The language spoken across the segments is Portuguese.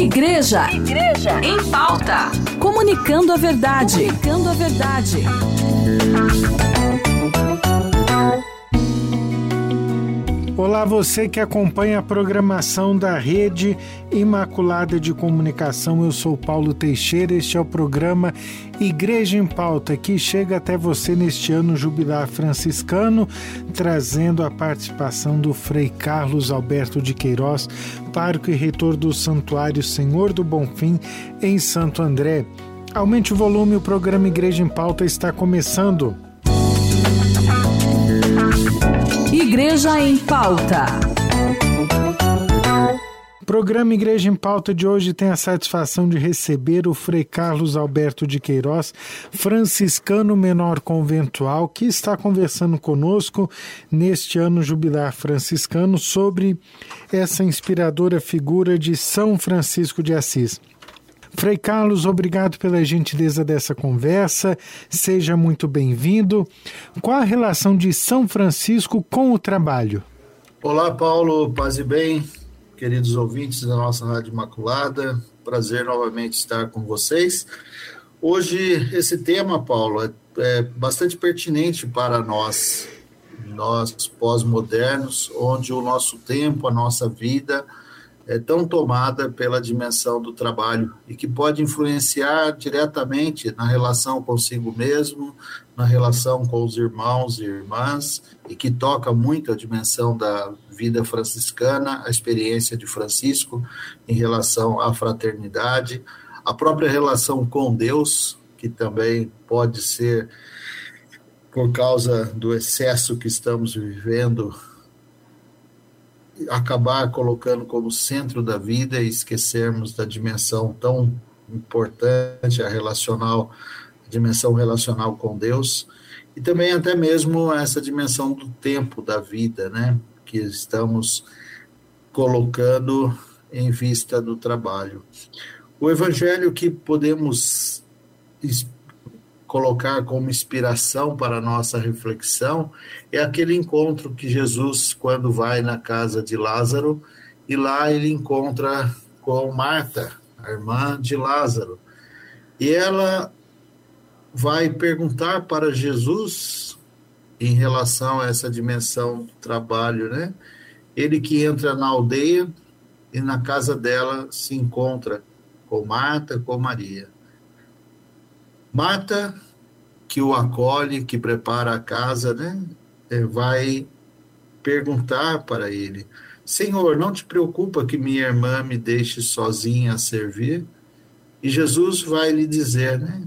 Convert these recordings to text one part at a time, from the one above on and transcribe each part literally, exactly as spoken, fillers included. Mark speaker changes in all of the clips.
Speaker 1: Igreja. Igreja em pauta. Comunicando a verdade. Comunicando a verdade.
Speaker 2: Olá, você que acompanha a programação da Rede Imaculada de Comunicação. Eu sou Paulo Teixeira, este é o programa Igreja em Pauta, que chega até você neste ano jubilar franciscano, trazendo a participação do Frei Carlos Alberto de Queiroz, pároco e reitor do Santuário Senhor do Bonfim, em Santo André. Aumente o volume, o programa Igreja em Pauta está começando.
Speaker 1: Igreja em Pauta.
Speaker 2: O programa Igreja em Pauta de hoje tem a satisfação de receber o Frei Carlos Alberto de Queiroz, franciscano menor conventual, que está conversando conosco neste ano jubilar franciscano sobre essa inspiradora figura de São Francisco de Assis. Frei Carlos, obrigado pela gentileza dessa conversa, seja muito bem-vindo. Qual a relação de São Francisco com o trabalho?
Speaker 3: Olá, Paulo, paz e bem, queridos ouvintes da nossa Rádio Imaculada, prazer novamente estar com vocês. Hoje, esse tema, Paulo, é, é bastante pertinente para nós, nós pós-modernos, onde o nosso tempo, a nossa vida é tão tomada pela dimensão do trabalho e que pode influenciar diretamente na relação consigo mesmo, na relação com os irmãos e irmãs, e que toca muito a dimensão da vida franciscana, a experiência de Francisco em relação à fraternidade, a própria relação com Deus, que também pode ser, por causa do excesso que estamos vivendo, acabar colocando como centro da vida e esquecermos da dimensão tão importante, a relacional, a dimensão relacional com Deus, e também até mesmo essa dimensão do tempo da vida, né, que estamos colocando em vista do trabalho. O evangelho que podemos colocar como inspiração para a nossa reflexão é aquele encontro que Jesus, quando vai na casa de Lázaro, e lá ele encontra com Marta, a irmã de Lázaro, e ela vai perguntar para Jesus em relação a essa dimensão do trabalho, né? Ele que entra na aldeia e na casa dela se encontra com Marta, com Maria. Marta, que o acolhe, que prepara a casa, né, vai perguntar para ele: Senhor, não te preocupa que minha irmã me deixe sozinha a servir? E Jesus vai lhe dizer, né,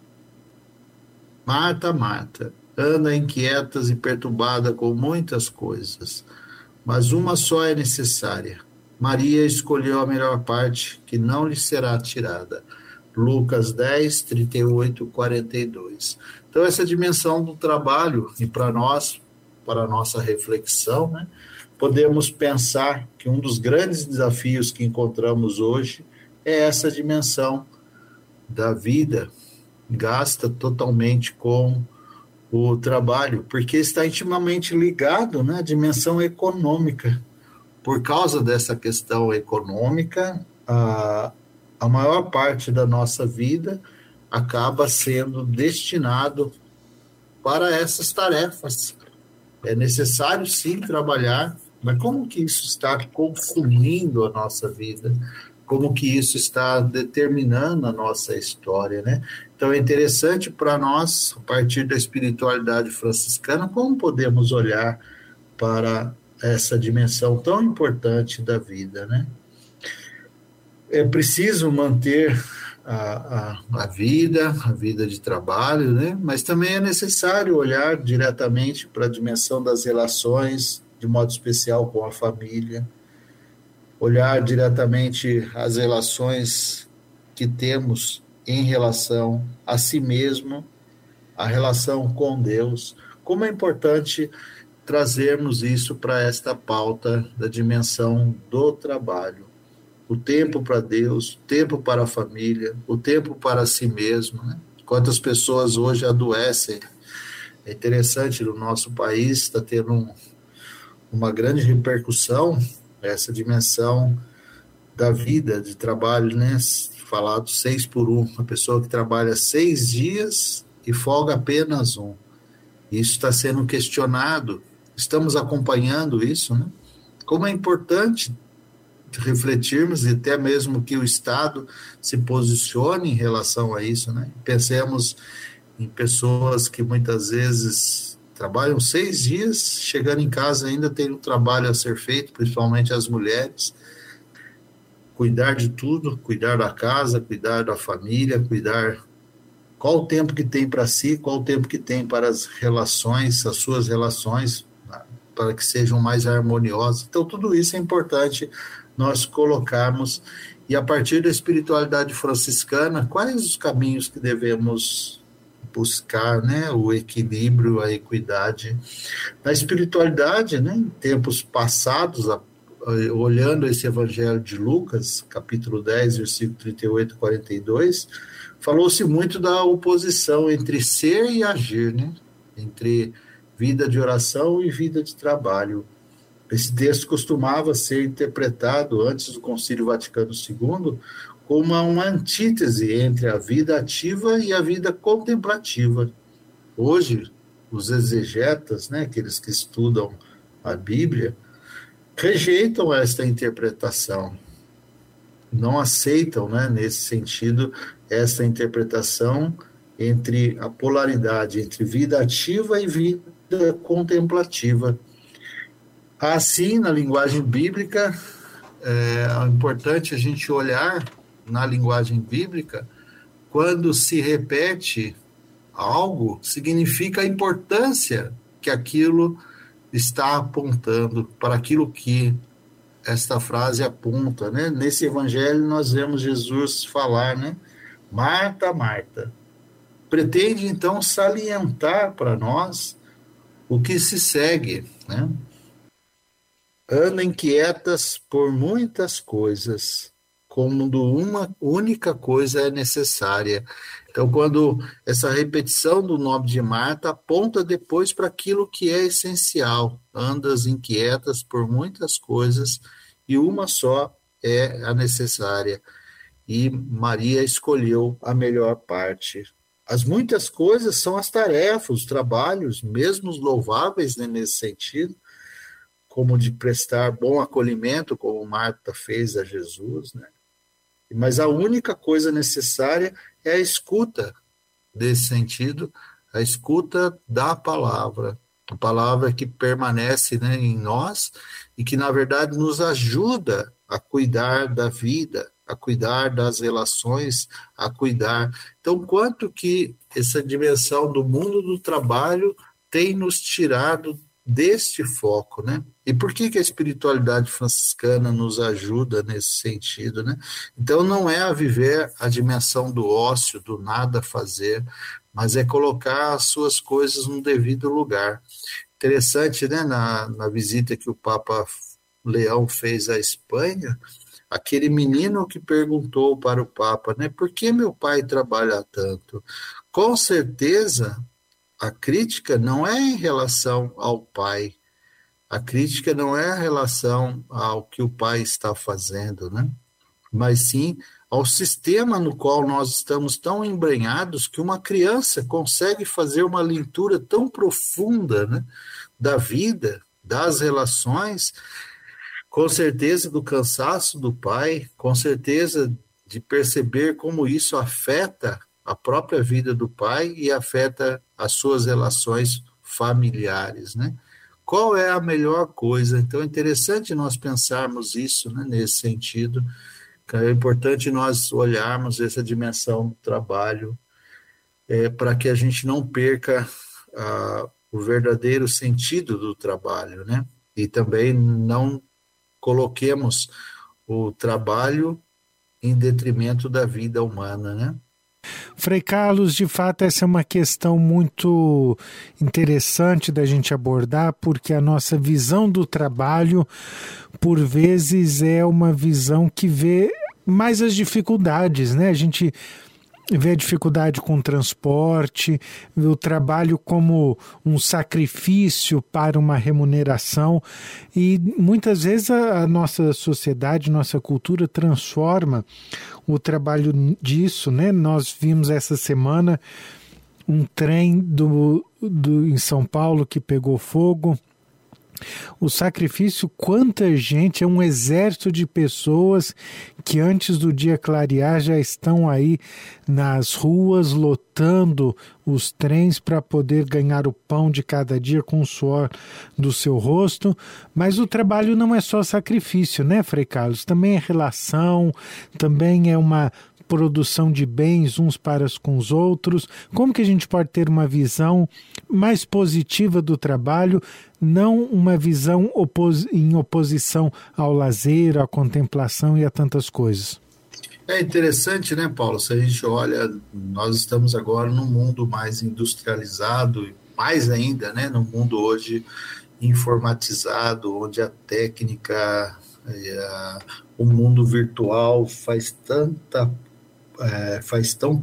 Speaker 3: Marta, Marta, anda inquieta e perturbada com muitas coisas, mas uma só é necessária. Maria escolheu a melhor parte, que não lhe será tirada. Lucas dez, trinta e oito, quarenta e dois. Então, essa dimensão do trabalho, e para nós, para a nossa reflexão, né, podemos pensar que um dos grandes desafios que encontramos hoje é essa dimensão da vida gasta totalmente com o trabalho, porque está intimamente ligado, né, à dimensão econômica. Por causa dessa questão econômica, a a maior parte da nossa vida acaba sendo destinado para essas tarefas. É necessário, sim, trabalhar, mas como que isso está consumindo a nossa vida? Como que isso está determinando a nossa história, né? Então, é interessante para nós, a partir da espiritualidade franciscana, como podemos olhar para essa dimensão tão importante da vida, né? É preciso manter a, a, a vida, a vida de trabalho, né? Mas também é necessário olhar diretamente para a dimensão das relações, de modo especial com a família, olhar diretamente as relações que temos em relação a si mesmo, a relação com Deus. Como é importante trazermos isso para esta pauta da dimensão do trabalho. O tempo para Deus, o tempo para a família, o tempo para si mesmo, né? Quantas pessoas hoje adoecem. É interessante, no nosso país está tendo um, uma grande repercussão, essa dimensão da vida de trabalho, né? Falado seis por um, uma pessoa que trabalha seis dias e folga apenas um. Isso está sendo questionado, estamos acompanhando isso, né? Como é importante refletirmos e até mesmo que o Estado se posicione em relação a isso, né? Pensemos em pessoas que muitas vezes trabalham seis dias, chegando em casa ainda tem um trabalho a ser feito, principalmente as mulheres, cuidar de tudo, cuidar da casa, cuidar da família, cuidar qual o tempo que tem para si, qual o tempo que tem para as relações, as suas relações, para que sejam mais harmoniosas. Então, tudo isso é importante nós colocarmos, e a partir da espiritualidade franciscana, quais os caminhos que devemos buscar, né? O equilíbrio, a equidade. Na espiritualidade, né? Em tempos passados, a olhando esse evangelho de Lucas, capítulo dez, versículo trinta e oito a quarenta e dois, falou-se muito da oposição entre ser e agir, né? Entre vida de oração e vida de trabalho. Esse texto costumava ser interpretado antes do Concílio Vaticano segundo como uma antítese entre a vida ativa e a vida contemplativa. Hoje, os exegetas, né, aqueles que estudam a Bíblia, rejeitam esta interpretação, não aceitam, né, nesse sentido, essa interpretação entre a polaridade entre vida ativa e vida contemplativa. Assim, na linguagem bíblica, é importante a gente olhar na linguagem bíblica, quando se repete algo, significa a importância que aquilo está apontando, para aquilo que esta frase aponta, né? Nesse evangelho nós vemos Jesus falar, né? Marta, Marta. Pretende então salientar para nós o que se segue, né? Andam inquietas por muitas coisas, quando uma única coisa é necessária. Então, quando essa repetição do nome de Marta aponta depois para aquilo que é essencial, andas inquietas por muitas coisas e uma só é a necessária. E Maria escolheu a melhor parte. As muitas coisas são as tarefas, os trabalhos, mesmo os louváveis, né, nesse sentido, como de prestar bom acolhimento, como Marta fez a Jesus, né? Mas a única coisa necessária é a escuta desse sentido, a escuta da palavra, a palavra que permanece, né, em nós e que, na verdade, nos ajuda a cuidar da vida, a cuidar das relações, a cuidar. Então, quanto que essa dimensão do mundo do trabalho tem nos tirado deste foco, né? E por que que a espiritualidade franciscana nos ajuda nesse sentido, né? Então não é a viver a dimensão do ócio, do nada fazer, mas é colocar as suas coisas no devido lugar. Interessante, né? Na, na visita que o Papa Leão fez à Espanha, aquele menino que perguntou para o Papa, né? Por que meu pai trabalha tanto? Com certeza, a crítica não é em relação ao pai, a crítica não é em relação ao que o pai está fazendo, né? Mas sim ao sistema no qual nós estamos tão embrenhados que uma criança consegue fazer uma leitura tão profunda, né, da vida, das relações, com certeza do cansaço do pai, com certeza de perceber como isso afeta a própria vida do pai e afeta as suas relações familiares, né? Qual é a melhor coisa? Então é interessante nós pensarmos isso, né, nesse sentido. É importante nós olharmos essa dimensão do trabalho é, para que a gente não perca a, o verdadeiro sentido do trabalho, né? E também não coloquemos o trabalho em detrimento da vida humana, né?
Speaker 2: Frei Carlos, de fato essa é uma questão muito interessante da gente abordar, porque a nossa visão do trabalho, por vezes, é uma visão que vê mais as dificuldades, né? A gente vê a dificuldade com o transporte, vê o trabalho como um sacrifício para uma remuneração, e muitas vezes a, a nossa sociedade, nossa cultura transforma o trabalho disso, né? Nós vimos essa semana um trem do, do, em São Paulo que pegou fogo. O sacrifício, quanta gente, é um exército de pessoas que antes do dia clarear já estão aí nas ruas lotando os trens para poder ganhar o pão de cada dia com o suor do seu rosto. Mas o trabalho não é só sacrifício, né, Frei Carlos? Também é relação, também é uma produção de bens uns para com os outros. Como que a gente pode ter uma visão mais positiva do trabalho, não uma visão opos- em oposição ao lazer, à contemplação e a tantas coisas?
Speaker 3: É interessante, né, Paulo? Se a gente olha, nós estamos agora num mundo mais industrializado, mais ainda, né, no mundo hoje informatizado, onde a técnica, a, o mundo virtual faz tanta É, faz tão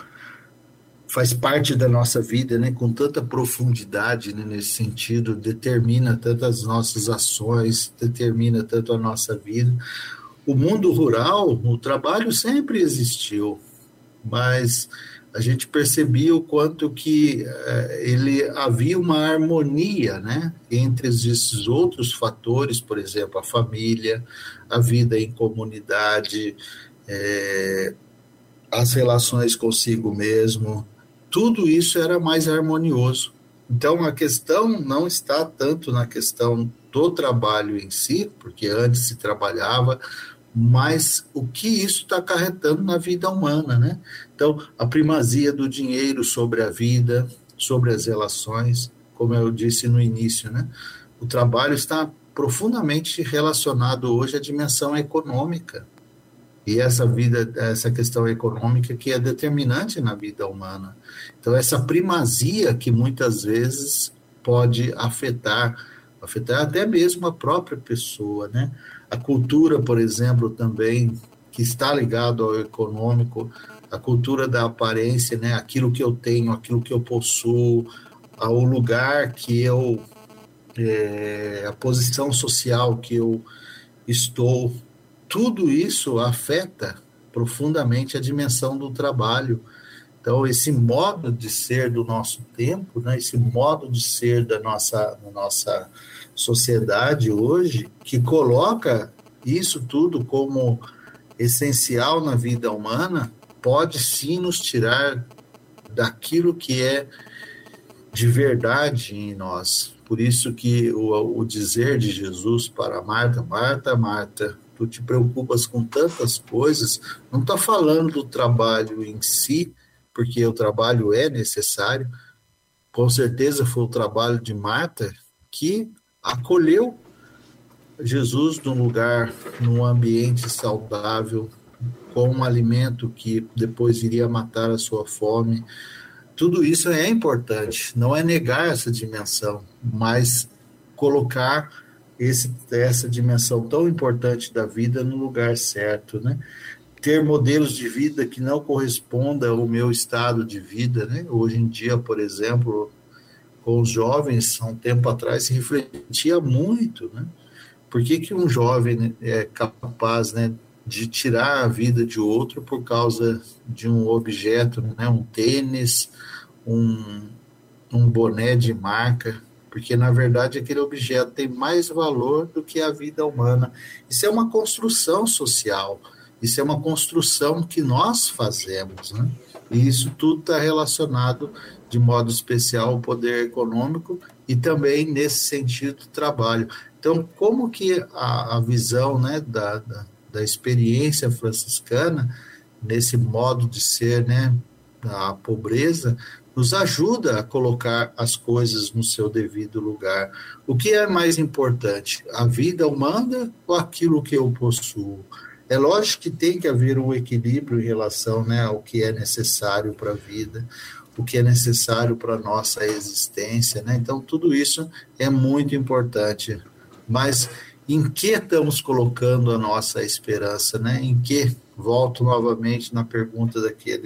Speaker 3: faz parte da nossa vida, né, com tanta profundidade, né, nesse sentido, determina tantas nossas ações, determina tanto a nossa vida. O mundo rural, o trabalho sempre existiu, mas a gente percebia o quanto que é, ele havia uma harmonia, né, entre esses outros fatores, por exemplo, a família, a vida em comunidade, é, as relações consigo mesmo, tudo isso era mais harmonioso. Então, a questão não está tanto na questão do trabalho em si, porque antes se trabalhava, mas o que isso está acarretando na vida humana, né? Então, a primazia do dinheiro sobre a vida, sobre as relações, como eu disse no início, né? O trabalho está profundamente relacionado hoje à dimensão econômica. E essa vida, essa questão econômica que é determinante na vida humana. Então, essa primazia que muitas vezes pode afetar, afetar até mesmo a própria pessoa, né? A cultura, por exemplo, também, que está ligado ao econômico, a cultura da aparência, né? Aquilo que eu tenho, aquilo que eu possuo, o lugar que eu, é, a posição social que eu estou. Tudo isso afeta profundamente a dimensão do trabalho. Então, esse modo de ser do nosso tempo, né, esse modo de ser da nossa, da nossa sociedade hoje, que coloca isso tudo como essencial na vida humana, pode sim nos tirar daquilo que é de verdade em nós. Por isso que o, o dizer de Jesus para Marta, Marta, Marta, tu te preocupas com tantas coisas, não está falando do trabalho em si, porque o trabalho é necessário. Com certeza foi o trabalho de Marta que acolheu Jesus num lugar, num ambiente saudável, com um alimento que depois iria matar a sua fome. Tudo isso é importante, não é negar essa dimensão, mas colocar esse, essa dimensão tão importante da vida no lugar certo, né? Ter modelos de vida que não correspondam ao meu estado de vida, né? Hoje em dia, por exemplo, com os jovens, há um tempo atrás, se refletia muito, né? Por que que um jovem é capaz, né, de tirar a vida de outro por causa de um objeto, né? Um tênis, um, um boné de marca, porque, na verdade, aquele objeto tem mais valor do que a vida humana. Isso é uma construção social, isso é uma construção que nós fazemos, né? E isso tudo está relacionado, de modo especial, ao poder econômico e também, nesse sentido, do trabalho. Então, como que a, a visão, né, da, da, da experiência franciscana, nesse modo de ser, né, da pobreza, nos ajuda a colocar as coisas no seu devido lugar. O que é mais importante, a vida humana ou aquilo que eu possuo? É lógico que tem que haver um equilíbrio em relação, né, ao que é necessário para a vida, o que é necessário para a nossa existência, né? Então, tudo isso é muito importante. Mas em que estamos colocando a nossa esperança, né? Em que, volto novamente na pergunta daquele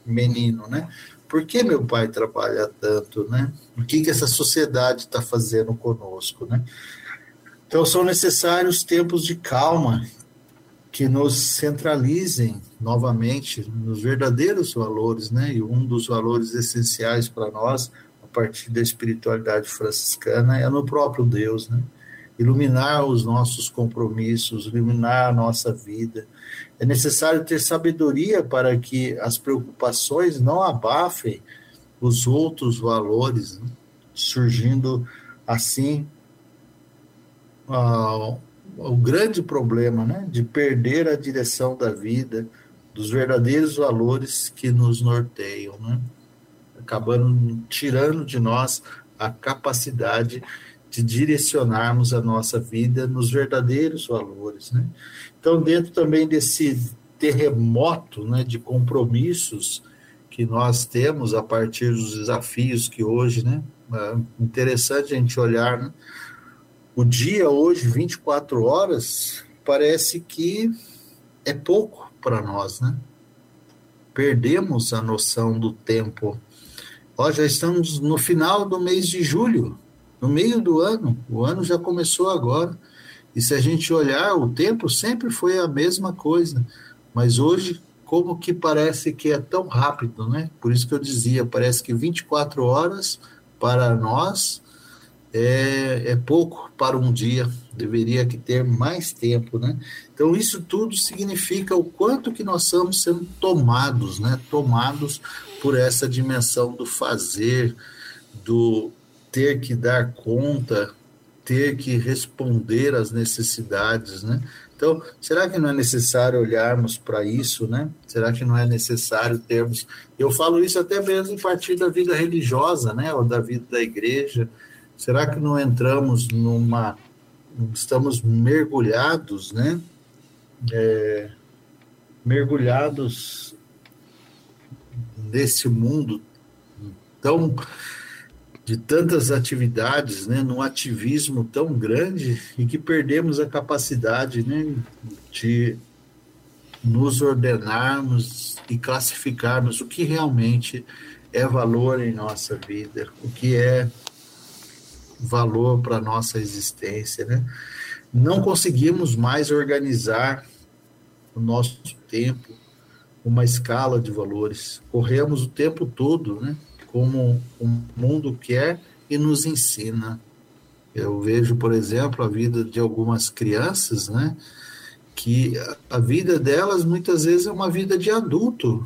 Speaker 3: menino, né? Por que meu pai trabalha tanto, né? O que, que essa sociedade está fazendo conosco, né? Então, são necessários tempos de calma que nos centralizem novamente nos verdadeiros valores, né? E um dos valores essenciais para nós, a partir da espiritualidade franciscana, é no próprio Deus, né? Iluminar os nossos compromissos, iluminar a nossa vida. É necessário ter sabedoria para que as preocupações não abafem os outros valores, né? Surgindo assim uh, o grande problema, né? De perder a direção da vida, dos verdadeiros valores que nos norteiam, né? Acabando tirando de nós a capacidade de direcionarmos a nossa vida nos verdadeiros valores, né? Então, dentro também desse terremoto, né, de compromissos que nós temos a partir dos desafios que hoje, né, é interessante a gente olhar, né, o dia hoje, vinte e quatro horas, parece que é pouco para nós, né? Perdemos a noção do tempo. Ó, já estamos no final do mês de julho, no meio do ano, o ano já começou agora, e se a gente olhar, o tempo sempre foi a mesma coisa, mas hoje, como que parece que é tão rápido, né? Por isso que eu dizia, parece que vinte e quatro horas para nós é, é pouco para um dia, deveria que ter mais tempo, né? Então, isso tudo significa o quanto que nós estamos sendo tomados, né? Tomados por essa dimensão do fazer, do ter que dar conta, ter que responder às necessidades, né? Então, será que não é necessário olharmos para isso, né? Será que não é necessário termos... Eu falo isso até mesmo a partir da vida religiosa, né? Ou da vida da igreja. Será que não entramos numa... Estamos mergulhados, né? É... Mergulhados nesse mundo tão... de tantas atividades, né, num ativismo tão grande e que perdemos a capacidade, né, de nos ordenarmos e classificarmos o que realmente é valor em nossa vida, o que é valor para a nossa existência, né? Não conseguimos mais organizar o nosso tempo, uma escala de valores, corremos o tempo todo, né? Como o mundo quer e nos ensina. Eu vejo, por exemplo, a vida de algumas crianças, né, que a vida delas muitas vezes é uma vida de adulto.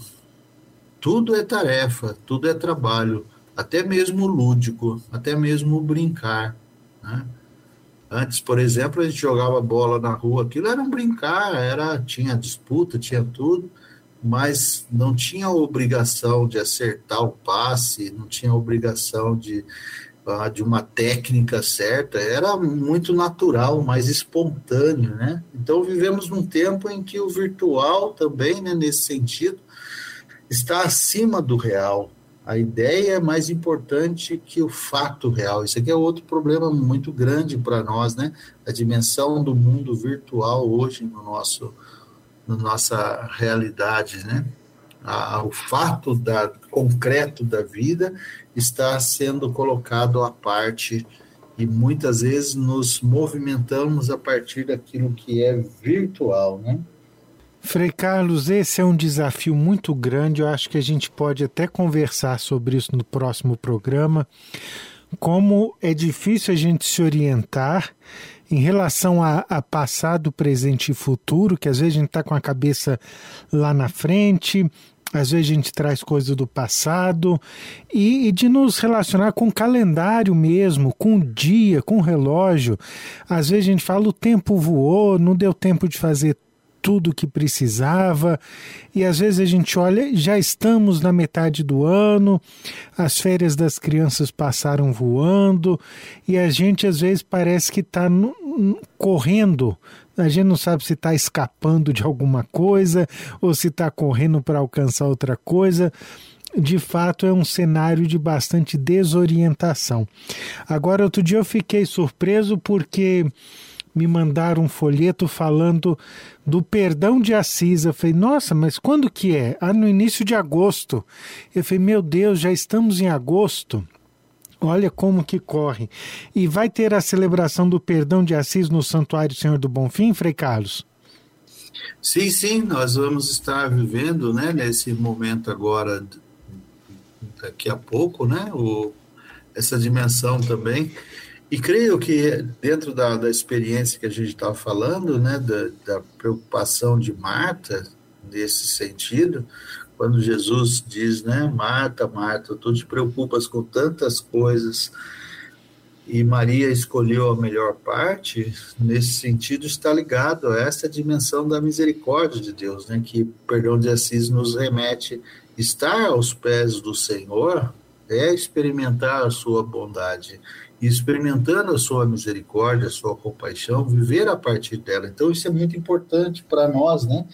Speaker 3: Tudo é tarefa, tudo é trabalho, até mesmo lúdico, até mesmo brincar, né? Antes, por exemplo, a gente jogava bola na rua, aquilo era um brincar, era, tinha disputa, tinha tudo, mas não tinha obrigação de acertar o passe, não tinha obrigação de, uh, de uma técnica certa, era muito natural, mais espontâneo, né? Então, vivemos num tempo em que o virtual também, né, nesse sentido, está acima do real. A ideia é mais importante que o fato real. Isso aqui é outro problema muito grande para nós, né? A dimensão do mundo virtual hoje no nosso... na nossa realidade, né? A, o fato da, concreto da vida está sendo colocado à parte e muitas vezes nos movimentamos a partir daquilo que é virtual, né?
Speaker 2: Frei Carlos, esse é um desafio muito grande, eu acho que a gente pode até conversar sobre isso no próximo programa, como é difícil a gente se orientar em relação a, a passado, presente e futuro, que às vezes a gente está com a cabeça lá na frente, às vezes a gente traz coisas do passado, e, e de nos relacionar com o calendário mesmo, com o dia, com o relógio. Às vezes a gente fala, o tempo voou, não deu tempo de fazer tudo o que precisava, e às vezes a gente olha, já estamos na metade do ano, as férias das crianças passaram voando, e a gente às vezes parece que está correndo, a gente não sabe se está escapando de alguma coisa, ou se está correndo para alcançar outra coisa. De fato é um cenário de bastante desorientação. Agora, outro dia eu fiquei surpreso porque me mandaram um folheto falando do perdão de Assis. Eu falei, nossa, mas quando que é? Ah, no início de agosto. Eu falei, meu Deus, já estamos em agosto? Olha como que corre. E vai ter a celebração do perdão de Assis no Santuário Senhor do Bonfim, Frei Carlos?
Speaker 3: Sim, sim, nós vamos estar vivendo, né, nesse momento agora, daqui a pouco, né, o, essa dimensão também. E creio que dentro da, da experiência que a gente estava falando, né, da, da preocupação de Marta, nesse sentido, quando Jesus diz, né, Marta, Marta, tu te preocupas com tantas coisas, e Maria escolheu a melhor parte, nesse sentido está ligado a essa dimensão da misericórdia de Deus, né, que o perdão de Assis nos remete. Estar aos pés do Senhor é experimentar a sua bondade, e experimentando a sua misericórdia, a sua compaixão, viver a partir dela. Então isso é muito importante para nós, né?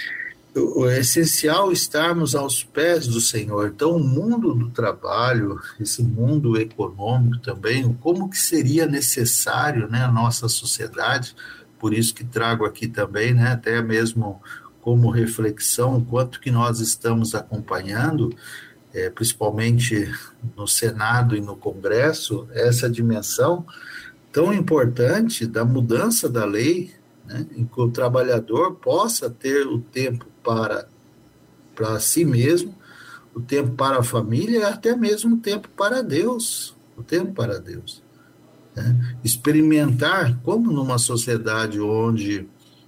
Speaker 3: É essencial estarmos aos pés do Senhor. Então, o mundo do trabalho, esse mundo econômico também, como que seria necessário, né, a nossa sociedade, por isso que trago aqui também, né, até mesmo como reflexão, o quanto que nós estamos acompanhando, é, principalmente no Senado e no Congresso, essa dimensão tão importante da mudança da lei, né, em que o trabalhador possa ter o tempo para, para si mesmo, o tempo para a família e até mesmo o tempo para Deus, o tempo para Deus. Né? Experimentar como numa sociedade onde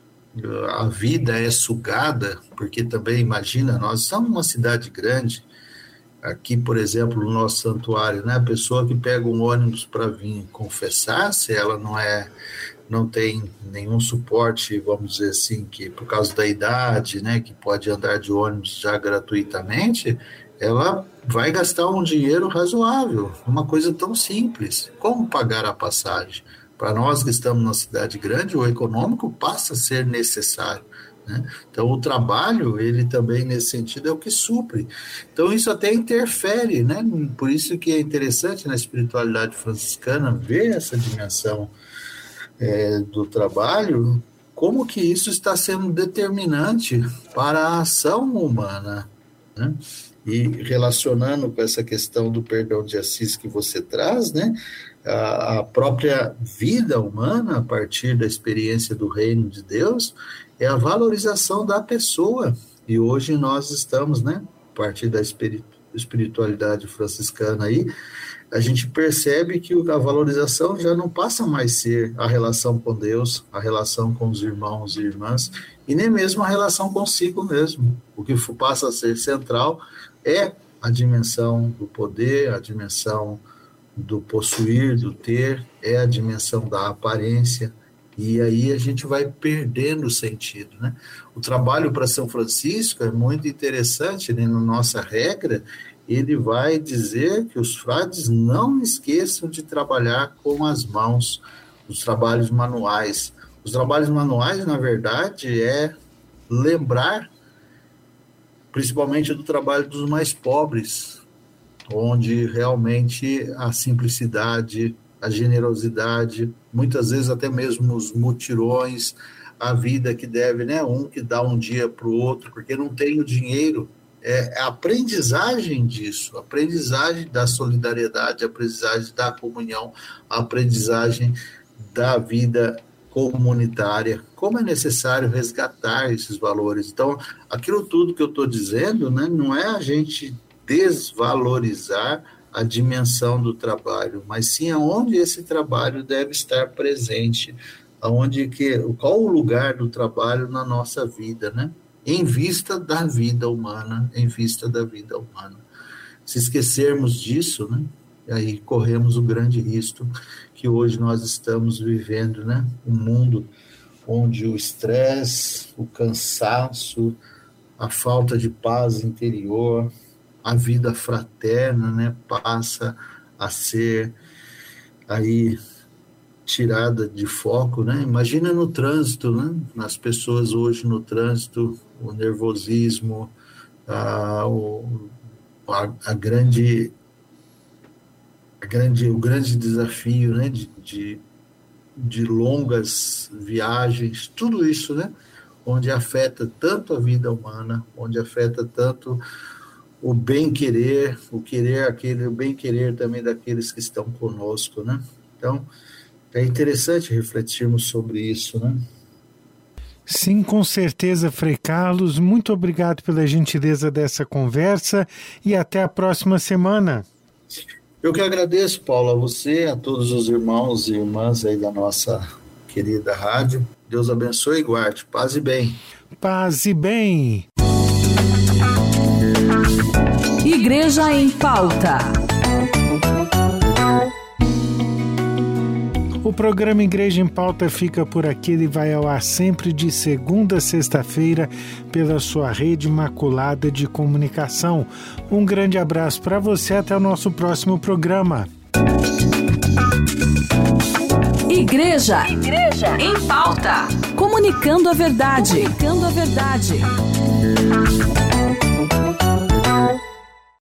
Speaker 3: a vida é sugada, porque também, imagina, nós estamos numa cidade grande, aqui, por exemplo, no nosso santuário, né, a pessoa que pega um ônibus para vir confessar, se ela não é não tem nenhum suporte, vamos dizer assim, que por causa da idade, né, que pode andar de ônibus já gratuitamente, ela vai gastar um dinheiro razoável, uma coisa tão simples. Como pagar a passagem? Para nós que estamos na cidade grande, o econômico passa a ser necessário, né? Então, o trabalho, ele também, nesse sentido, é o que supre. Então, isso até interfere, né? Por isso que é interessante na espiritualidade franciscana ver essa dimensão É, do trabalho, como que isso está sendo determinante para a ação humana, né? E relacionando com essa questão do perdão de Assis que você traz, né, a, a própria vida humana, a partir da experiência do reino de Deus, é a valorização da pessoa, e hoje nós estamos, né, a partir da espiritualidade franciscana aí, a gente percebe que a valorização já não passa mais a ser a relação com Deus, a relação com os irmãos e irmãs, e nem mesmo a relação consigo mesmo. O que passa a ser central é a dimensão do poder, a dimensão do possuir, do ter, é a dimensão da aparência, e aí a gente vai perdendo o sentido, né? O trabalho para São Francisco é muito interessante, né? Na nossa regra, ele vai dizer que os frades não esqueçam de trabalhar com as mãos, os trabalhos manuais. Os trabalhos manuais, na verdade, é lembrar, principalmente do trabalho dos mais pobres, onde realmente a simplicidade, a generosidade, muitas vezes até mesmo os mutirões, a vida que deve, né, um que dá um dia para o outro, porque não tem o dinheiro. É a aprendizagem disso, a aprendizagem da solidariedade, a aprendizagem da comunhão, a aprendizagem da vida comunitária, como é necessário resgatar esses valores. Então, aquilo tudo que eu estou dizendo, né, não é a gente desvalorizar a dimensão do trabalho, mas sim aonde esse trabalho deve estar presente, aonde que, qual o lugar do trabalho na nossa vida, né? Em vista da vida humana, em vista da vida humana. Se esquecermos disso, né, aí corremos o grande risco que hoje nós estamos vivendo, né, um mundo onde o estresse, o cansaço, a falta de paz interior, a vida fraterna, né, passa a ser aí tirada de foco, né? Imagina no trânsito, né? Nas pessoas hoje no trânsito, o nervosismo, a, o, a, a grande, a grande, o grande desafio, né? De, de de longas viagens, tudo isso, né? Onde afeta tanto a vida humana, onde afeta tanto o bem-querer, o querer aquele, o bem-querer também daqueles que estão conosco, né? Então, é interessante refletirmos sobre isso, né?
Speaker 2: Sim, com certeza, Frei Carlos. Muito obrigado pela gentileza dessa conversa e até a próxima semana.
Speaker 3: Eu que agradeço, Paulo, a você, a todos os irmãos e irmãs aí da nossa querida rádio. Deus abençoe e guarde. Paz e bem.
Speaker 2: Paz e bem.
Speaker 1: Igreja em Pauta.
Speaker 2: O programa Igreja em Pauta fica por aqui. Ele vai ao ar sempre de segunda a sexta-feira pela sua rede imaculada de comunicação. Um grande abraço para você. Até o nosso próximo programa.
Speaker 1: Igreja, Igreja em Pauta. Comunicando a verdade. Comunicando a verdade.